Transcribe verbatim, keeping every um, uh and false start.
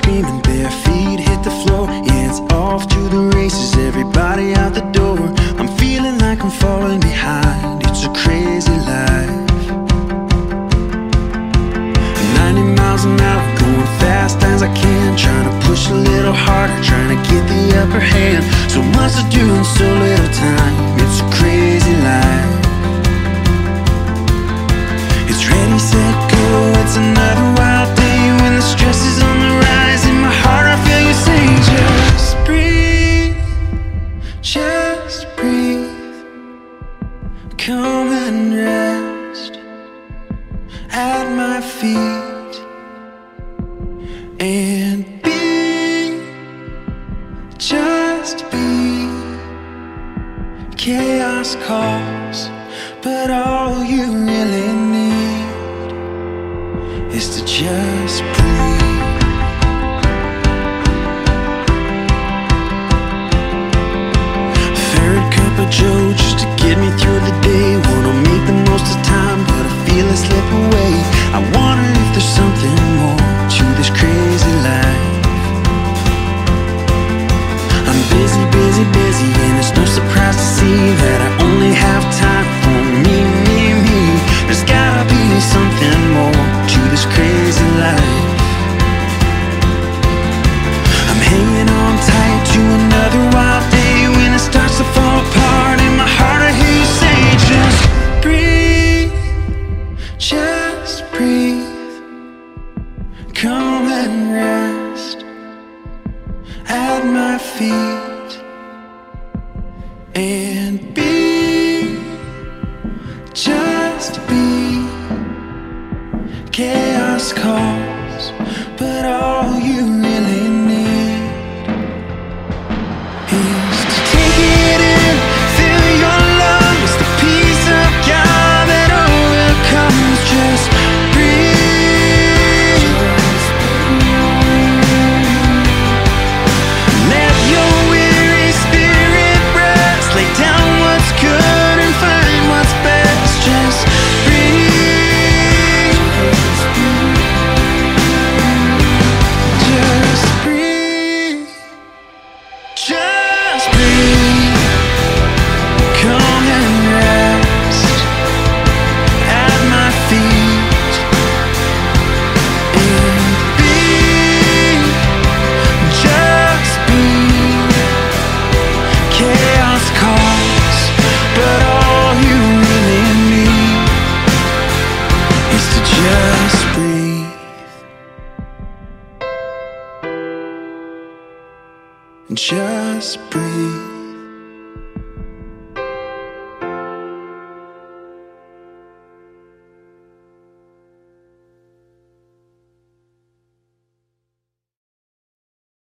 screaming, bare feet hit the floor. Yeah, it's off to the races, everybody out the door. I'm feeling like I'm falling behind, it's a crazy life. Ninety miles an hour, going fast as I can, trying to push a little harder, trying to get the upper hand. So much to do in so little time, it's a crazy life. It's ready, set, go, it's another wild day when the stress is on the rise. In my heart I feel you say, just breathe, just breathe. Come and rest at my feet and be, just be. Chaos calls, but all you really need is to just breathe. Third cup of Joe just to get me through the day. Wanna make the most of time, but I feel it slip away. I wonder if there's something more to this crazy life. I'm busy, busy, busy, and it's no surprise to see that I only have time for me, me, me. There's gotta be something more to this crazy life. I'm hanging on tight to another wild day when it starts to fall apart. In my heart I hear you say, just breathe, just breathe. Come and rest at my feet and be, just be. Chaos calls, but all you really need is to take it in, fill your lungs, the peace of God that overcomes. Just breathe, let your weary spirit rest, lay down what's good and find what's best. Just breathe, just breathe, just breathe. Come and rest at my feet and be, just be. Chaos calls, but all you really need is to just breathe, just breathe.